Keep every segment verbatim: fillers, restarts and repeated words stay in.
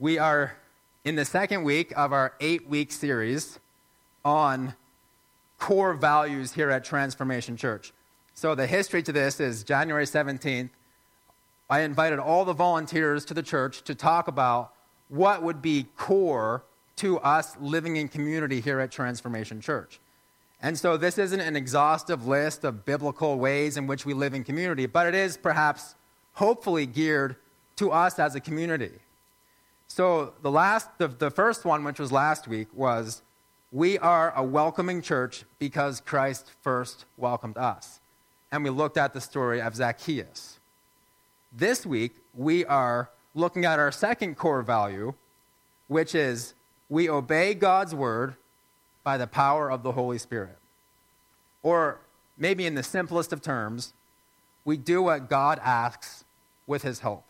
We are in the second week of our eight-week series on core values here at Transformation Church. So the history to this is January seventeenth, I invited all the volunteers to the church to talk about what would be core to us living in community here at Transformation Church. And so this isn't an exhaustive list of biblical ways in which we live in community, but it is perhaps hopefully geared to us as a community. So the last, the, the first one, which was last week, was we are a welcoming church because Christ first welcomed us. And we looked at the story of Zacchaeus. This week, we are looking at our second core value, which is we obey God's word by the power of the Holy Spirit. Or maybe in the simplest of terms, we do what God asks with his help.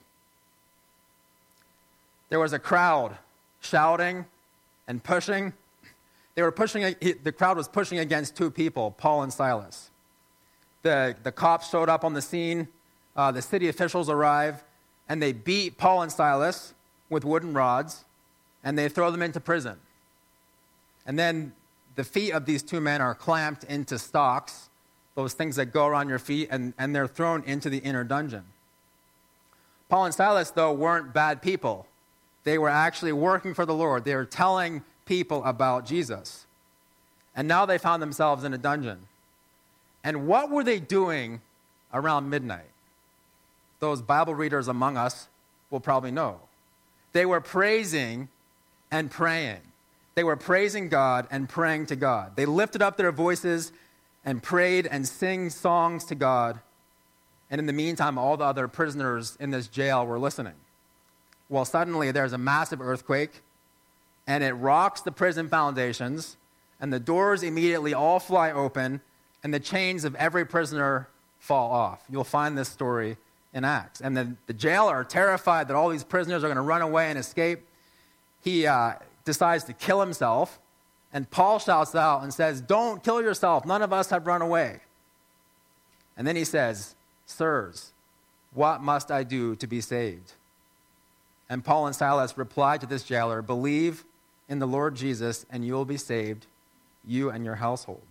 There was a crowd shouting and pushing. They were pushing. The crowd was pushing against two people, Paul and Silas. The, the cops showed up on the scene. Uh, the city officials arrive, and they beat Paul and Silas with wooden rods, and they throw them into prison. And then the feet of these two men are clamped into stocks, those things that go around your feet, and, and they're thrown into the inner dungeon. Paul and Silas, though, weren't bad people. They were actually working for the Lord. They were telling people about Jesus. And now they found themselves in a dungeon. And what were they doing around midnight? Those Bible readers among us will probably know. They were praising and praying. They were praising God and praying to God. They lifted up their voices and prayed and sang songs to God. And in the meantime, all the other prisoners in this jail were listening. Well, suddenly there's a massive earthquake, and it rocks the prison foundations, and the doors immediately all fly open, and the chains of every prisoner fall off. You'll find this story in Acts. And the, the jailer, terrified that all these prisoners are going to run away and escape, he uh, decides to kill himself, and Paul shouts out and says, "Don't kill yourself. None of us have run away." And then he says, "Sirs, what must I do to be saved?" And Paul and Silas replied to this jailer, "Believe in the Lord Jesus, and you will be saved, you and your household."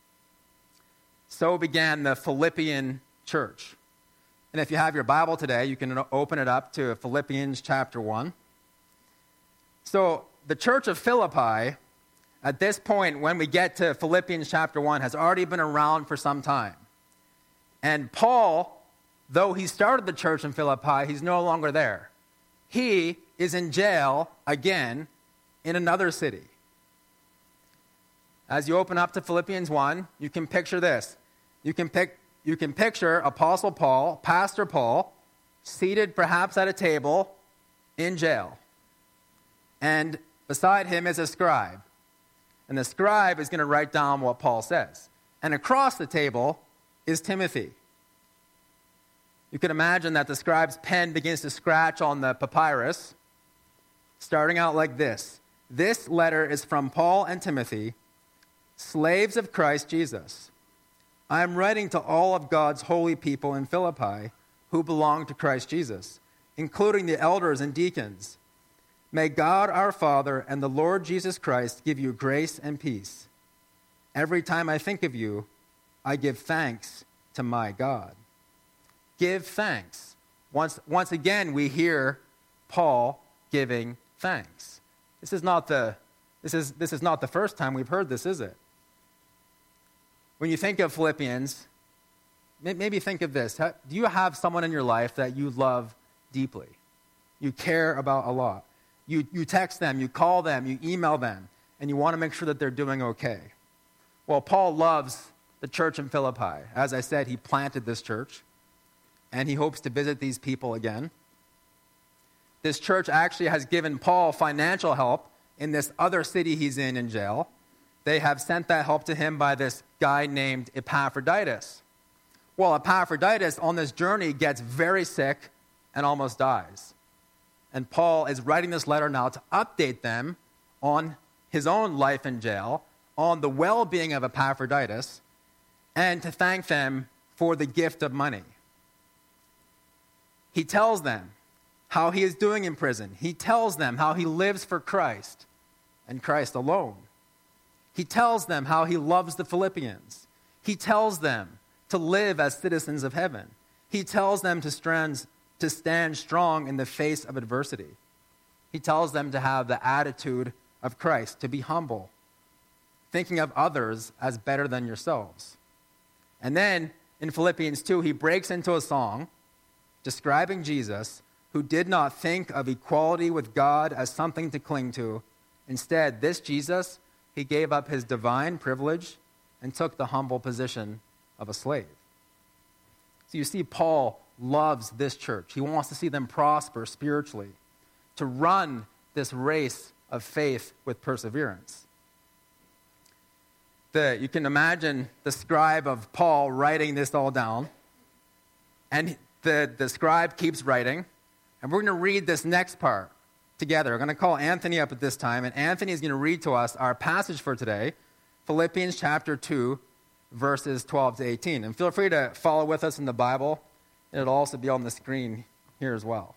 So began the Philippian church. And if you have your Bible today, you can open it up to Philippians chapter one. So the church of Philippi, at this point, when we get to Philippians chapter one, has already been around for some time. And Paul, though he started the church in Philippi, he's no longer there. He is in jail again in another city. As you open up to Philippians one, you can picture this. You can pick, you can picture Apostle Paul, Pastor Paul, seated perhaps at a table in jail. And beside him is a scribe. And the scribe is going to write down what Paul says. And across the table is Timothy. You can imagine that the scribe's pen begins to scratch on the papyrus, starting out like this. "This letter is from Paul and Timothy, slaves of Christ Jesus. I am writing to all of God's holy people in Philippi who belong to Christ Jesus, including the elders and deacons. May God our Father and the Lord Jesus Christ give you grace and peace. Every time I think of you, I give thanks to my God." Give thanks. Once, once again, we hear Paul giving thanks. This is not the this is this is not the first time we've heard this, is it? When you think of Philippians, maybe think of this. Do you have someone in your life that you love deeply? You care about a lot. You you text them, you call them, you email them, and you want to make sure that they're doing okay. Well, Paul loves the church in Philippi. As I said, he planted this church. And he hopes to visit these people again. This church actually has given Paul financial help in this other city he's in in jail. They have sent that help to him by this guy named Epaphroditus. Well, Epaphroditus on this journey gets very sick and almost dies. And Paul is writing this letter now to update them on his own life in jail, on the well-being of Epaphroditus, and to thank them for the gift of money. He tells them how he is doing in prison. He tells them how he lives for Christ and Christ alone. He tells them how he loves the Philippians. He tells them to live as citizens of heaven. He tells them to stand, to stand strong in the face of adversity. He tells them to have the attitude of Christ, to be humble, thinking of others as better than yourselves. And then in Philippians two, he breaks into a song describing Jesus, who did not think of equality with God as something to cling to. Instead, this Jesus, he gave up his divine privilege and took the humble position of a slave. So you see, Paul loves this church. He wants to see them prosper spiritually, to run this race of faith with perseverance. The, you can imagine the scribe of Paul writing this all down, and the, the scribe keeps writing, and we're going to read this next part together. We're going to call Anthony up at this time, and Anthony is going to read to us our passage for today, Philippians chapter two, verses twelve to eighteen. And feel free to follow with us in the Bible. It'll also be on the screen here as well.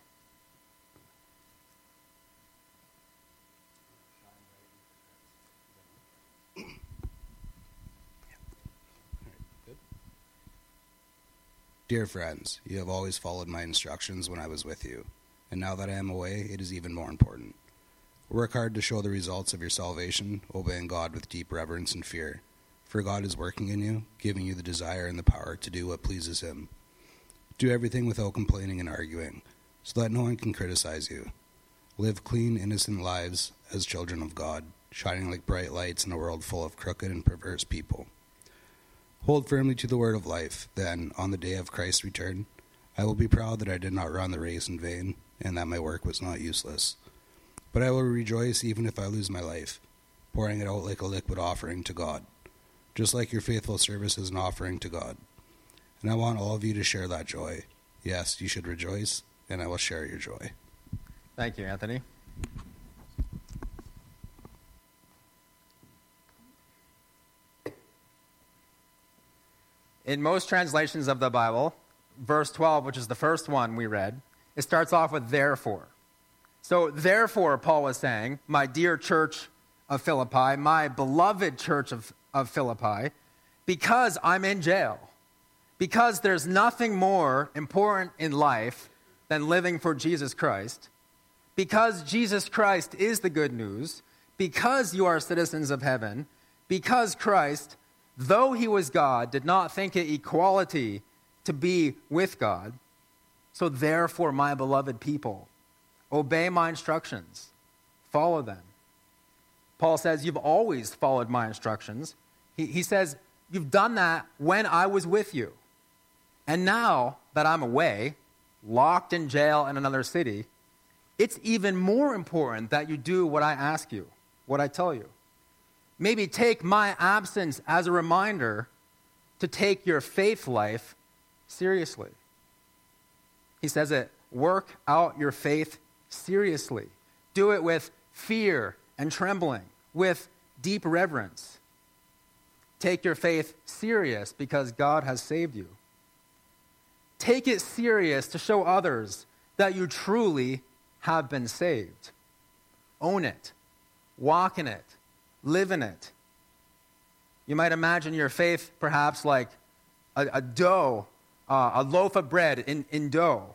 Dear friends, you have always followed my instructions when I was with you, and now that I am away, it is even more important. Work hard to show the results of your salvation, obeying God with deep reverence and fear, for God is working in you, giving you the desire and the power to do what pleases Him. Do everything without complaining and arguing, so that no one can criticize you. Live clean, innocent lives as children of God, shining like bright lights in a world full of crooked and perverse people. Hold firmly to the word of life, then, on the day of Christ's return, I will be proud that I did not run the race in vain, and that my work was not useless. But I will rejoice even if I lose my life, pouring it out like a liquid offering to God, just like your faithful service is an offering to God. And I want all of you to share that joy. Yes, you should rejoice, and I will share your joy. Thank you, Anthony. In most translations of the Bible, verse twelve, which is the first one we read, it starts off with therefore. So therefore, Paul was saying, my dear church of Philippi, my beloved church of, of Philippi, because I'm in jail, because there's nothing more important in life than living for Jesus Christ, because Jesus Christ is the good news, because you are citizens of heaven, because Christ, though he was God, did not think it equality to be with God. So therefore, my beloved people, obey my instructions. Follow them. Paul says, you've always followed my instructions. He, he says, you've done that when I was with you. And now that I'm away, locked in jail in another city, it's even more important that you do what I ask you, what I tell you. Maybe take my absence as a reminder to take your faith life seriously. He says it, work out your faith seriously. Do it with fear and trembling, with deep reverence. Take your faith serious because God has saved you. Take it serious to show others that you truly have been saved. Own it. Walk in it. Live in it. You might imagine your faith perhaps like a, a dough, uh, a loaf of bread in, in dough.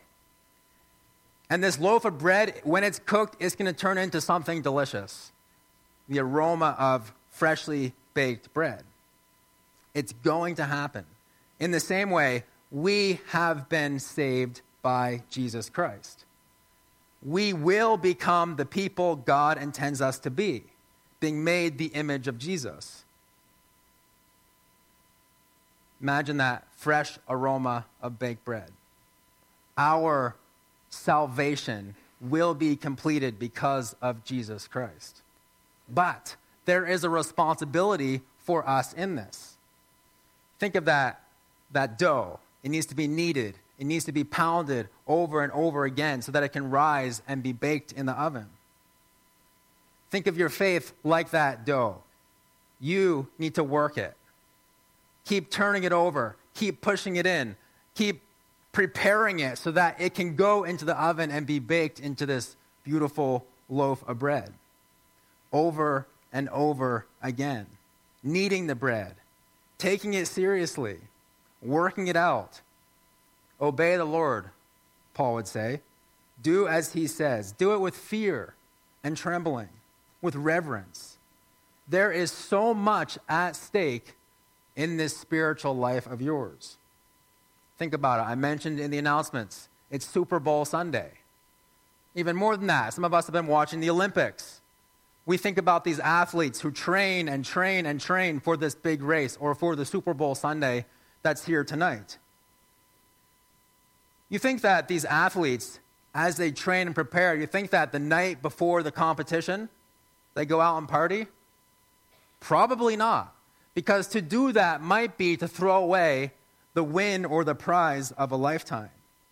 And this loaf of bread, when it's cooked, it's going to turn into something delicious. The aroma of freshly baked bread. It's going to happen. In the same way, we have been saved by Jesus Christ. We will become the people God intends us to be, being made the image of Jesus. Imagine that fresh aroma of baked bread. Our salvation will be completed because of Jesus Christ. But there is a responsibility for us in this. Think of that, that dough. It needs to be kneaded. It needs to be pounded over and over again so that it can rise and be baked in the oven. Think of your faith like that dough. You need to work it. Keep turning it over. Keep pushing it in. Keep preparing it so that it can go into the oven and be baked into this beautiful loaf of bread. Over and over again. Kneading the bread. Taking it seriously. Working it out. Obey the Lord, Paul would say. Do as he says. Do it with fear and trembling, with reverence. There is so much at stake in this spiritual life of yours. Think about it. I mentioned in the announcements, it's Super Bowl Sunday. Even more than that, some of us have been watching the Olympics. We think about these athletes who train and train and train for this big race or for the Super Bowl Sunday that's here tonight. You think that these athletes, as they train and prepare, you think that the night before the competition, they go out and party? Probably not. Because to do that might be to throw away the win or the prize of a lifetime.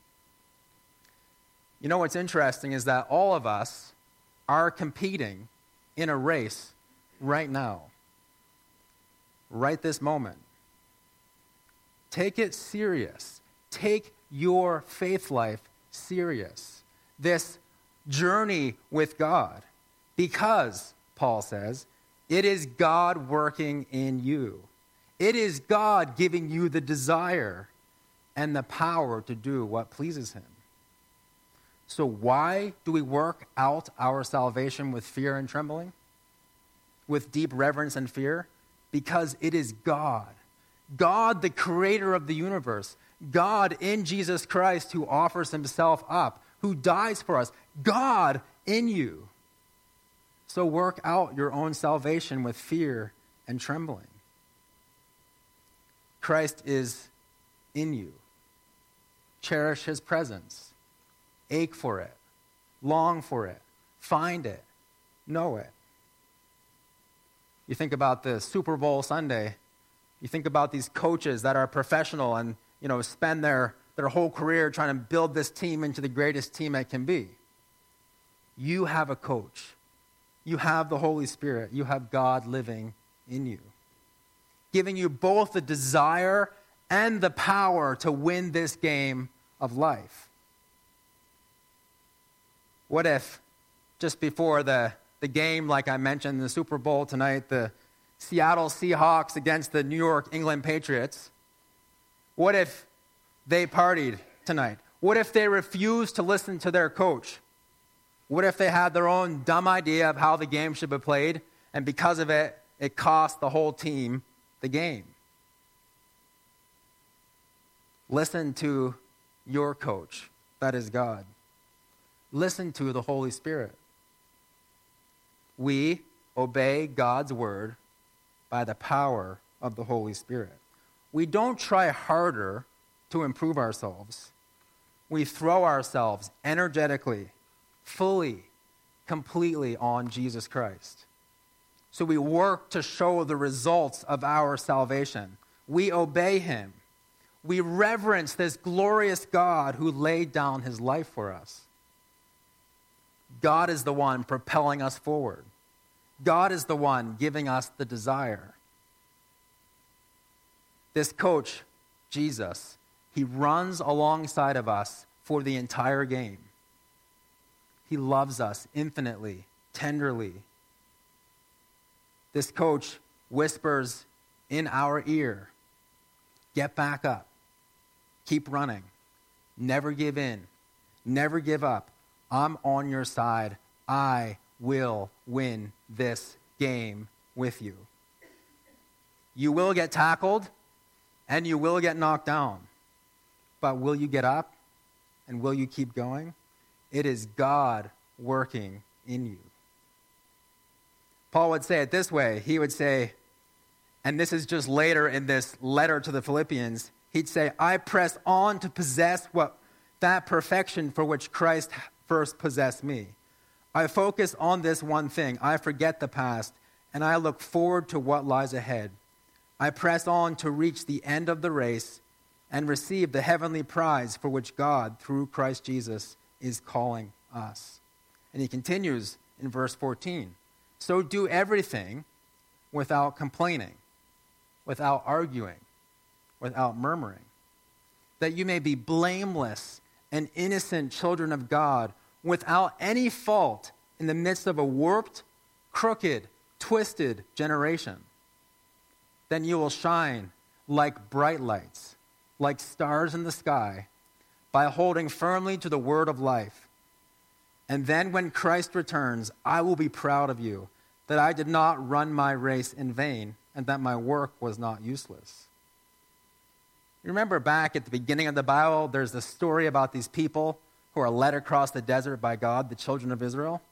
You know what's interesting is that all of us are competing in a race right now. Right this moment. Take it serious. Take your faith life serious. This journey with God. Because, Paul says, it is God working in you. It is God giving you the desire and the power to do what pleases him. So why do we work out our salvation with fear and trembling? With deep reverence and fear? Because it is God. God, the creator of the universe. God in Jesus Christ who offers himself up, who dies for us. God in you. So work out your own salvation with fear and trembling. Christ is in you. Cherish his presence. Ache for it. Long for it. Find it. Know it. You think about the Super Bowl Sunday. You think about these coaches that are professional and, you know, spend their, their whole career trying to build this team into the greatest team it can be. You have a coach. You have the Holy Spirit. You have God living in you, giving you both the desire and the power to win this game of life. What if, just before the, the game, like I mentioned, the Super Bowl tonight, the Seattle Seahawks against the New York England Patriots, what if they partied tonight? What if they refused to listen to their coach? What if they had their own dumb idea of how the game should be played, and because of it, it cost the whole team the game? Listen to your coach, that is God. Listen to the Holy Spirit. We obey God's word by the power of the Holy Spirit. We don't try harder to improve ourselves. We throw ourselves energetically, fully, completely on Jesus Christ. So we work to show the results of our salvation. We obey him. We reverence this glorious God who laid down his life for us. God is the one propelling us forward. God is the one giving us the desire. This coach, Jesus, he runs alongside of us for the entire game. He loves us infinitely, tenderly. This coach whispers in our ear, get back up, keep running, never give in, never give up. I'm on your side. I will win this game with you. You will get tackled and you will get knocked down. But will you get up and will you keep going? It is God working in you. Paul would say it this way. He would say, and this is just later in this letter to the Philippians, he'd say, I press on to possess what that perfection for which Christ first possessed me. I focus on this one thing. I forget the past, and I look forward to what lies ahead. I press on to reach the end of the race and receive the heavenly prize for which God, through Christ Jesus, is calling us. And he continues in verse fourteen. So do everything without complaining, without arguing, without murmuring. that you may be blameless and innocent children of God, without any fault in the midst of a warped, crooked, twisted generation. Then you will shine like bright lights, like stars in the sky, by holding firmly to the word of life. And then when Christ returns, I will be proud of you, that I did not run my race in vain, and that my work was not useless. You remember back at the beginning of the Bible, there's the story about these people who are led across the desert by God, the children of Israel.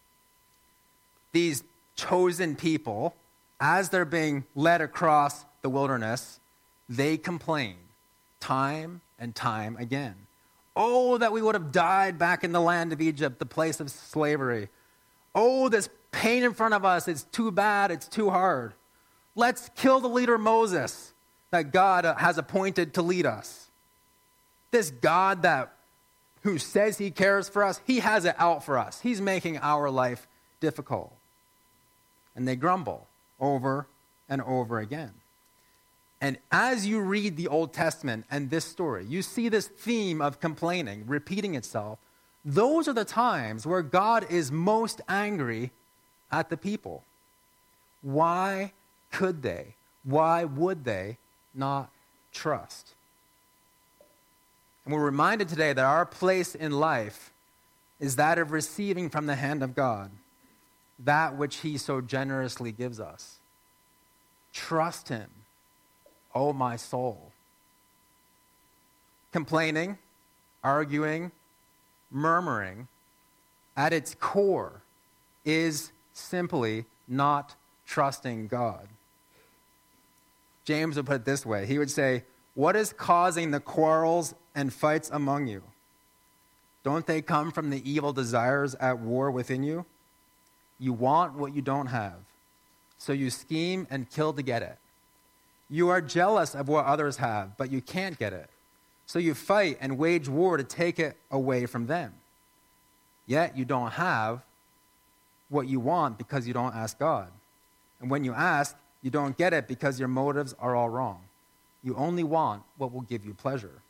These chosen people, as they're being led across the wilderness, they complain time and time again. Oh, that we would have died back in the land of Egypt, the place of slavery. Oh, this pain in front of us, it's too bad, it's too hard. Let's kill the leader Moses that God has appointed to lead us. This God that who says he cares for us, he has it out for us. He's making our life difficult. And they grumble over and over again. And as you read the Old Testament and this story, you see this theme of complaining repeating itself. Those are the times where God is most angry at the people. Why could they? Why would they not trust? And we're reminded today that our place in life is that of receiving from the hand of God that which he so generously gives us. Trust him, O my soul. Complaining, arguing, murmuring, at its core is simply not trusting God. James would put it this way. He would say, what is causing the quarrels and fights among you? Don't they come from the evil desires at war within you? You want what you don't have, so you scheme and kill to get it. You are jealous of what others have, but you can't get it, so you fight and wage war to take it away from them. Yet you don't have what you want because you don't ask God. And when you ask, you don't get it because your motives are all wrong. You only want what will give you pleasure.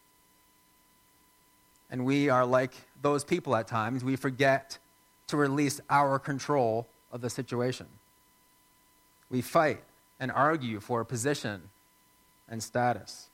And we are like those people at times. We forget to release our control of the situation. We fight and argue for position and status.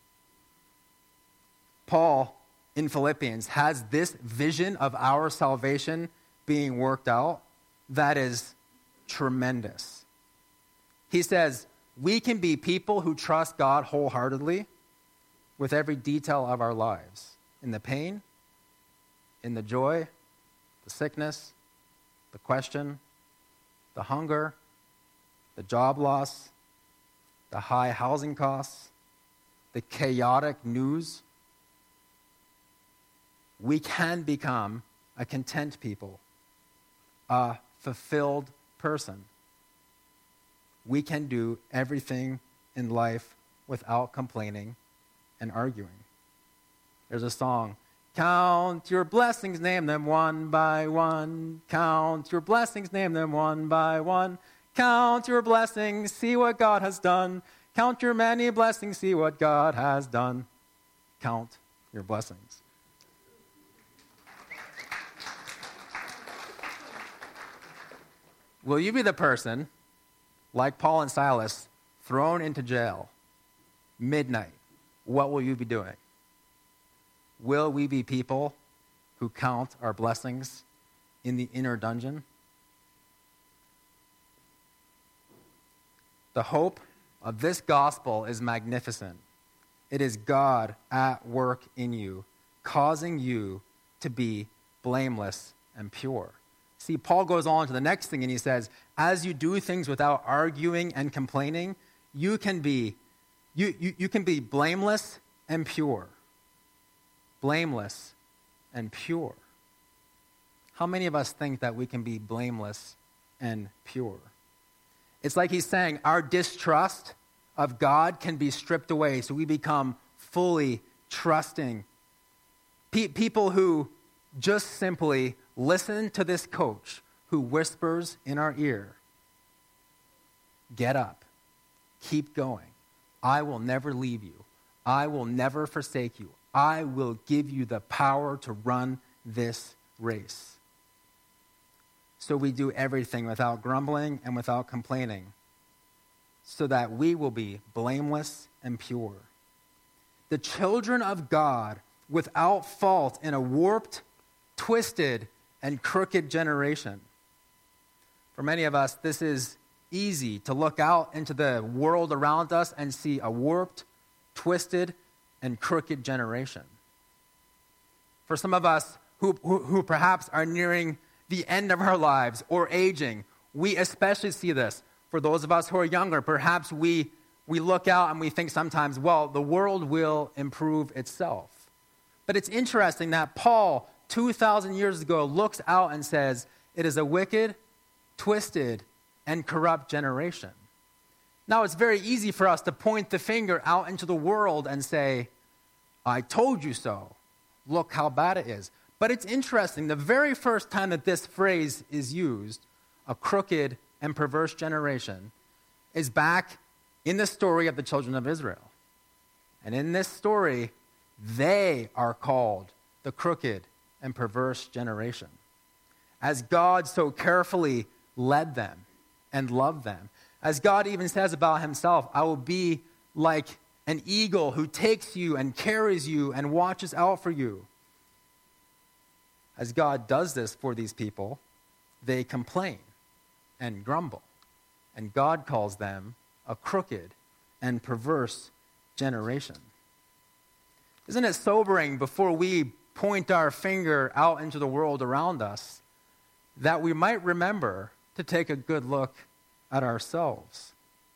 Paul, in Philippians, has this vision of our salvation being worked out that is tremendous. He says, we can be people who trust God wholeheartedly with every detail of our lives, in the pain, in the joy, the sickness, the question, the hunger, the job loss, the high housing costs, the chaotic news. We can become a content people, a fulfilled person. We can do everything in life without complaining and arguing. There's a song, count your blessings, name them one by one. Count your blessings, name them one by one. Count your blessings, see what God has done. Count your many blessings, see what God has done. Count your blessings. Will you be the person, like Paul and Silas, thrown into jail, midnight? What will you be doing? Will we be people who count our blessings in the inner dungeon? The hope of this gospel is magnificent. It is God at work in you, causing you to be blameless and pure. See, Paul goes on to the next thing and he says, as you do things without arguing and complaining, you can be, you, you, you can be blameless and pure. Blameless and pure. How many of us think that we can be blameless and pure? It's like he's saying our distrust of God can be stripped away so we become fully trusting. Pe- people who just simply listen to this coach who whispers in our ear, get up, keep going. I will never leave you. I will never forsake you. I will give you the power to run this race. So we do everything without grumbling and without complaining, so that we will be blameless and pure. The children of God without fault in a warped, twisted, and crooked generation. For many of us, this is easy to look out into the world around us and see a warped, twisted, and crooked generation. For some of us who, who, who perhaps are nearing the end of our lives or aging, we especially see this. For those of us who are younger, perhaps we, we look out and we think sometimes, well, the world will improve itself. But it's interesting that Paul, two thousand years ago, looks out and says, it is a wicked, twisted, and corrupt generation. Now, it's very easy for us to point the finger out into the world and say, I told you so. Look how bad it is. But it's interesting, the very first time that this phrase is used, a crooked and perverse generation, is back in the story of the children of Israel. And in this story, they are called the crooked and perverse generation, as God so carefully led them and loved them. As God even says about himself, I will be like an eagle who takes you and carries you and watches out for you. As God does this for these people, they complain and grumble. And God calls them a crooked and perverse generation. Isn't it sobering before we point our finger out into the world around us that we might remember to take a good look at ourselves?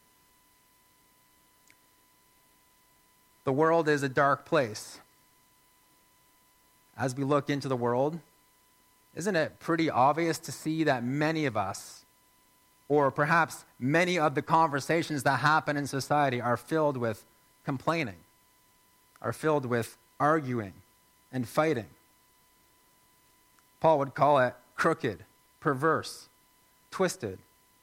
The world is a dark place. As we look into the world, isn't it pretty obvious to see that many of us, or perhaps many of the conversations that happen in society, are filled with complaining, are filled with arguing and fighting? Paul would call it crooked, perverse, twisted.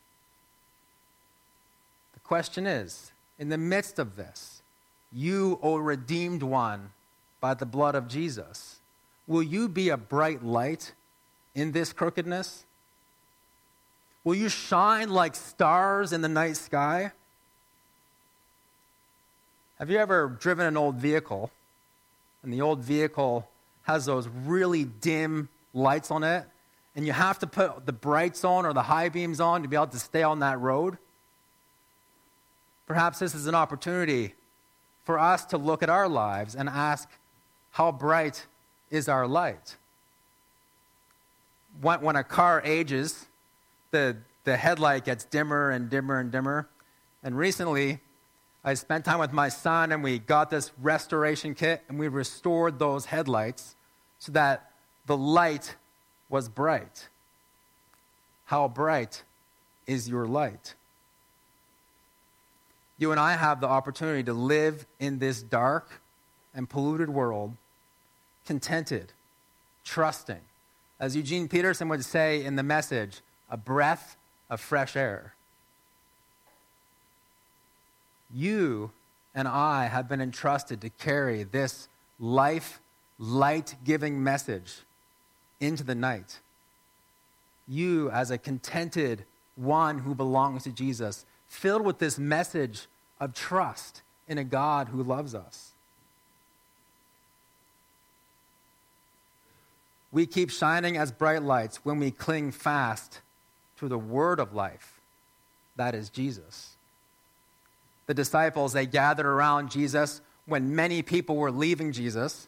The question is, in the midst of this, you, O redeemed one, by the blood of Jesus, will you be a bright light in this crookedness? Will you shine like stars in the night sky? Have you ever driven an old vehicle, and the old vehicle has those really dim lights on it, and you have to put the brights on or the high beams on to be able to stay on that road? Perhaps this is an opportunity for us to look at our lives and ask, how bright is our light? When, when a car ages, the, the headlight gets dimmer and dimmer and dimmer. And recently, I spent time with my son, and we got this restoration kit, and we restored those headlights so that the light was bright. How bright is your light? You and I have the opportunity to live in this dark and polluted world, contented, trusting. As Eugene Peterson would say in The Message, a breath of fresh air. You and I have been entrusted to carry this life, light-giving message into the night. You, as a contented one who belongs to Jesus, filled with this message of trust in a God who loves us. We keep shining as bright lights when we cling fast to the word of life, that is Jesus. The disciples, they gathered around Jesus when many people were leaving Jesus.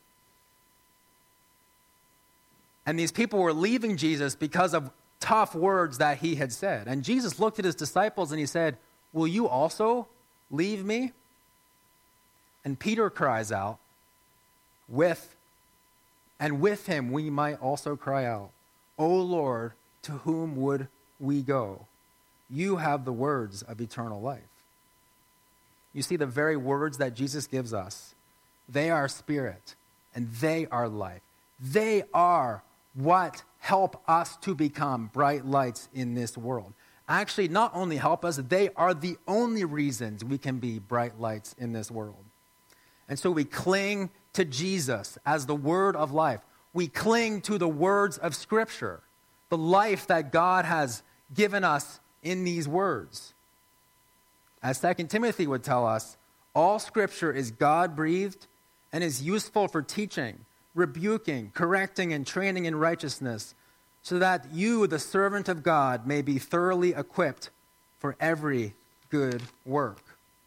And these people were leaving Jesus because of tough words that he had said. And Jesus looked at his disciples and he said, will you also leave me? And Peter cries out, with, and with him we might also cry out, O Lord, to whom would we go? You have the words of eternal life. You see, the very words that Jesus gives us, they are spirit and they are life. They are what help us to become bright lights in this world. Actually, not only help us, they are the only reasons we can be bright lights in this world. And so we cling to Jesus as the word of life. We cling to the words of Scripture, the life that God has given us in these words. As Second Timothy would tell us, all Scripture is God-breathed and is useful for teaching, rebuking, correcting, and training in righteousness, so that you, the servant of God, may be thoroughly equipped for every good work.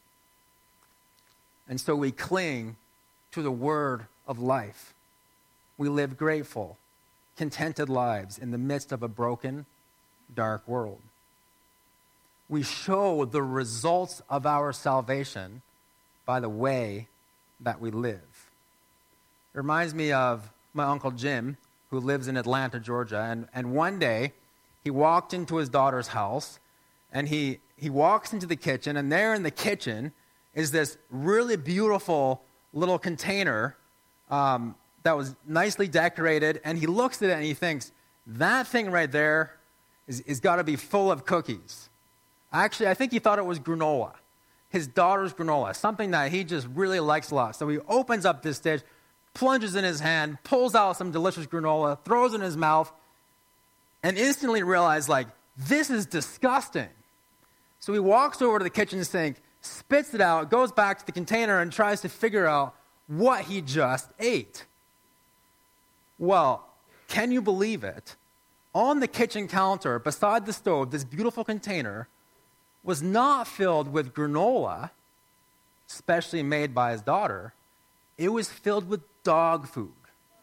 And so we cling to the word of life. We live grateful, contented lives in the midst of a broken, dark world. We show the results of our salvation by the way that we live. It reminds me of my Uncle Jim, who lives in Atlanta, Georgia. And, and one day, he walked into his daughter's house, and he, he walks into the kitchen, and there in the kitchen is this really beautiful little container um, that was nicely decorated. And he looks at it, and he thinks, that thing right there is, is got to be full of cookies. Actually, I think he thought it was granola, his daughter's granola, something that he just really likes a lot. So he opens up this dish, plunges in his hand, pulls out some delicious granola, throws it in his mouth, and instantly realized, like, this is disgusting. So he walks over to the kitchen sink, spits it out, goes back to the container, and tries to figure out what he just ate. Well, can you believe it? On the kitchen counter, beside the stove, this beautiful container was not filled with granola, specially made by his daughter. It was filled with dog food.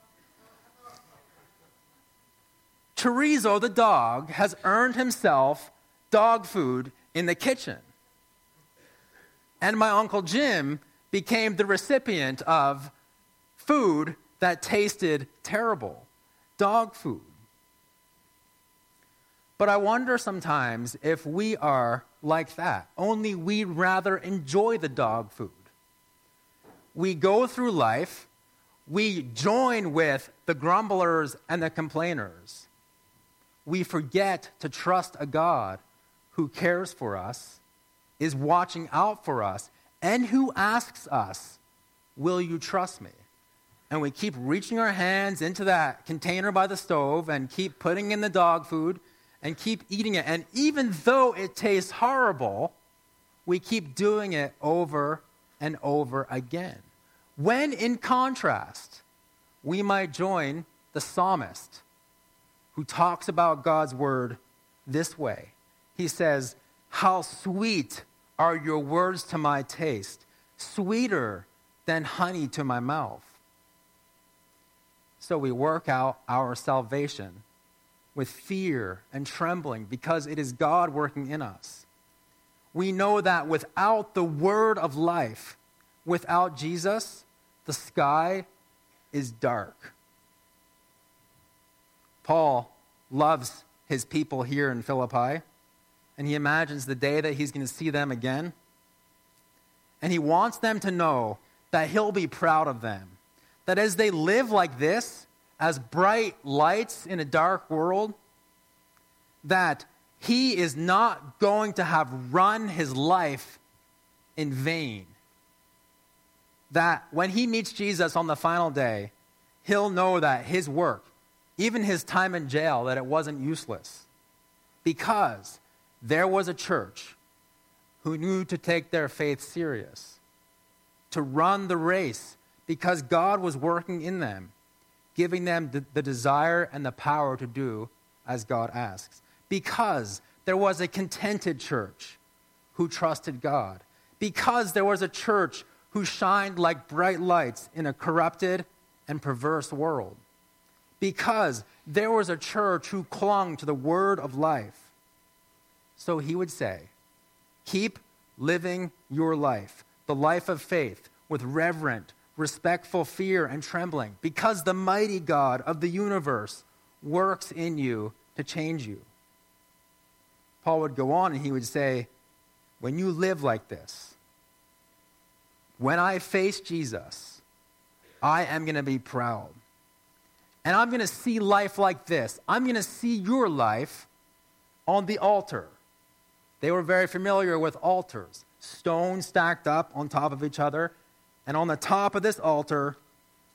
Chorizo, the dog, has earned himself dog food in the kitchen. And my Uncle Jim became the recipient of food that tasted terrible, dog food. But I wonder sometimes if we are like that, only we'd rather enjoy the dog food. We go through life, we join with the grumblers and the complainers. We forget to trust a God who cares for us, is watching out for us, and who asks us, will you trust me? And we keep reaching our hands into that container by the stove and keep putting in the dog food and keep eating it. And even though it tastes horrible, we keep doing it over and over again. When in contrast, we might join the psalmist who talks about God's word this way. He says, how sweet are your words to my taste, sweeter than honey to my mouth. So we work out our salvation with fear and trembling because it is God working in us. We know that without the word of life, without Jesus, the sky is dark. Paul loves his people here in Philippi, and he imagines the day that he's going to see them again. And he wants them to know that he'll be proud of them. That as they live like this, as bright lights in a dark world, that he is not going to have run his life in vain. That when he meets Jesus on the final day, he'll know that his work, even his time in jail, that it wasn't useless. Because there was a church who knew to take their faith serious, to run the race, because God was working in them, giving them the, the desire and the power to do as God asks. Because there was a contented church who trusted God. Because there was a church who shined like bright lights in a corrupted and perverse world. Because there was a church who clung to the word of life. So he would say, keep living your life, the life of faith, with reverent, respectful fear and trembling, because the mighty God of the universe works in you to change you. Paul would go on and he would say, when you live like this, when I face Jesus, I am going to be proud. And I'm going to see life like this. I'm going to see your life on the altar. They were very familiar with altars, stones stacked up on top of each other. And on the top of this altar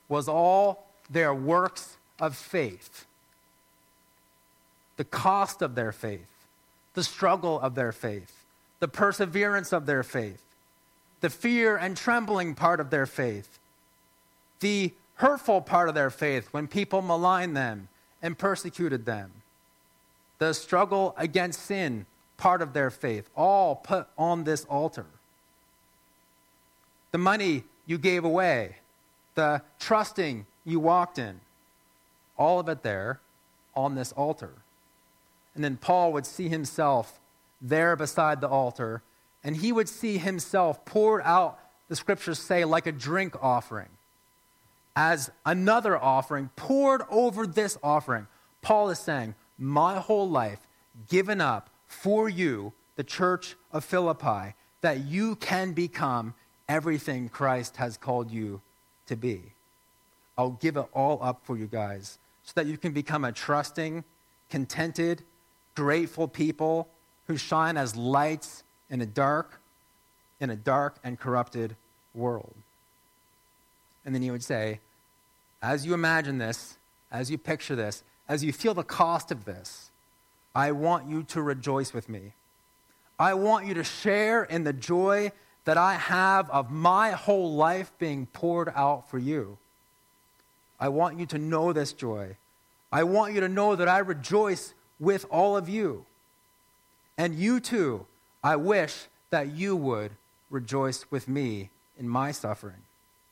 was all their works of faith, the cost of their faith, the struggle of their faith, the perseverance of their faith, the fear and trembling part of their faith, the hurtful part of their faith when people maligned them and persecuted them, the struggle against sin part of their faith, all put on this altar. The money you gave away, the trusting you walked in, all of it there on this altar. And then Paul would see himself there beside the altar, and he would see himself poured out, the scriptures say, like a drink offering, as another offering poured over this offering. Paul is saying, my whole life given up for you, the church of Philippi, that you can become everything Christ has called you to be. I'll give it all up for you guys so that you can become a trusting, contented, grateful people who shine as lights in a dark, in a dark and corrupted world. And then he would say, as you imagine this, as you picture this, as you feel the cost of this, I want you to rejoice with me. I want you to share in the joy that I have of my whole life being poured out for you. I want you to know this joy. I want you to know that I rejoice with all of you. And you too, I wish that you would rejoice with me in my suffering.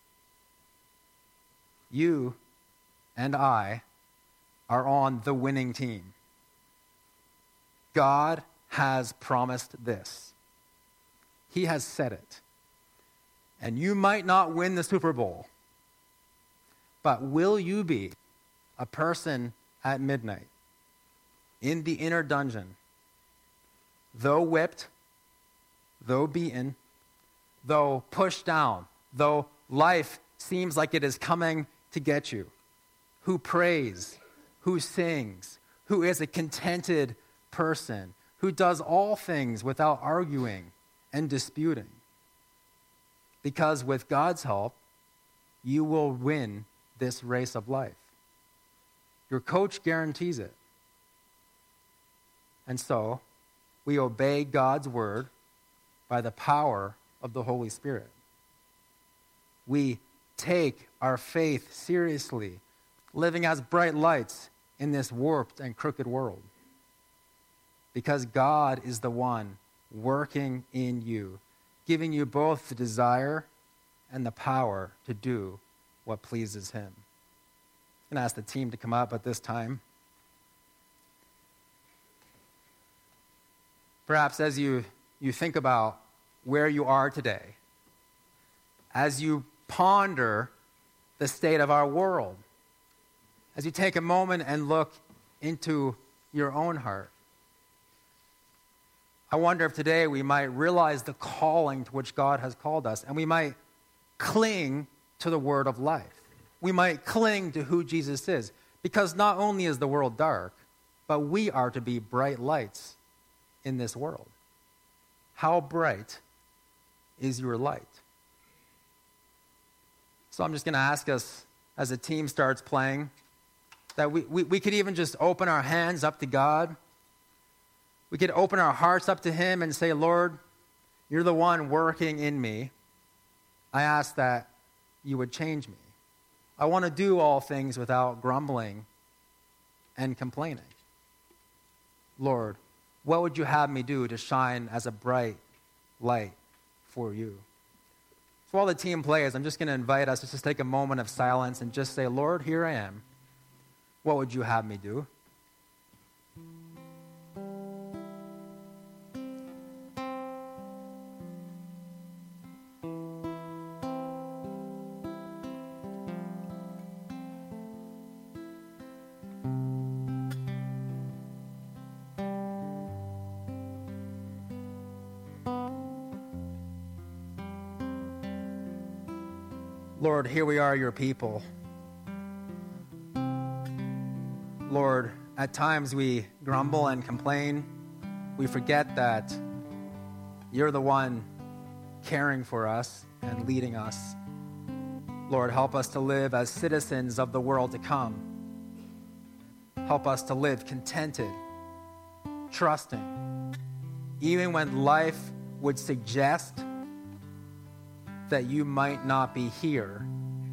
You and I are on the winning team. God has promised this. He has said it. And you might not win the Super Bowl, but will you be a person at midnight in the inner dungeon, though whipped, though beaten, though pushed down, though life seems like it is coming to get you, who prays, who sings, who is a contented person, who does all things without arguing and disputing? Because with God's help, you will win this race of life. Your coach guarantees it. And so, we obey God's word by the power of the Holy Spirit. We take our faith seriously, living as bright lights in this warped and crooked world. Because God is the one working in you, giving you both the desire and the power to do what pleases him. I'm going to ask the team to come up at this time. Perhaps as you, you think about where you are today, as you ponder the state of our world, as you take a moment and look into your own heart, I wonder if today we might realize the calling to which God has called us, and we might cling to the word of life. We might cling to who Jesus is, because not only is the world dark, but we are to be bright lights in this world. How bright is your light? So I'm just going to ask us, as the team starts playing, that we, we, we could even just open our hands up to God. We could open our hearts up to him and say, Lord, you're the one working in me. I ask that you would change me. I want to do all things without grumbling and complaining. Lord, what would you have me do to shine as a bright light for you? So while the team plays, I'm just going to invite us to just take a moment of silence and just say, Lord, here I am. What would you have me do? Lord, here we are, your people. Lord, at times we grumble and complain. We forget that you're the one caring for us and leading us. Lord, help us to live as citizens of the world to come. Help us to live contented, trusting, even when life would suggest that you might not be here.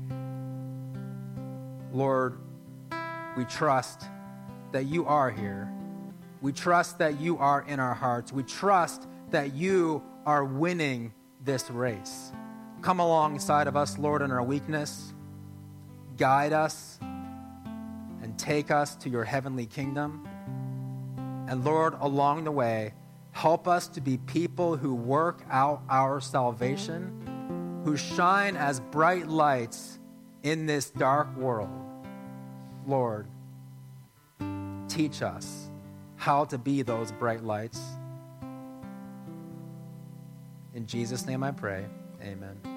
Lord, we trust that you are here. We trust that you are in our hearts. We trust that you are winning this race. Come alongside of us, Lord, in our weakness. Guide us and take us to your heavenly kingdom. And Lord, along the way, help us to be people who work out our salvation, who shine as bright lights in this dark world. Lord, teach us how to be those bright lights. In Jesus' name I pray, amen.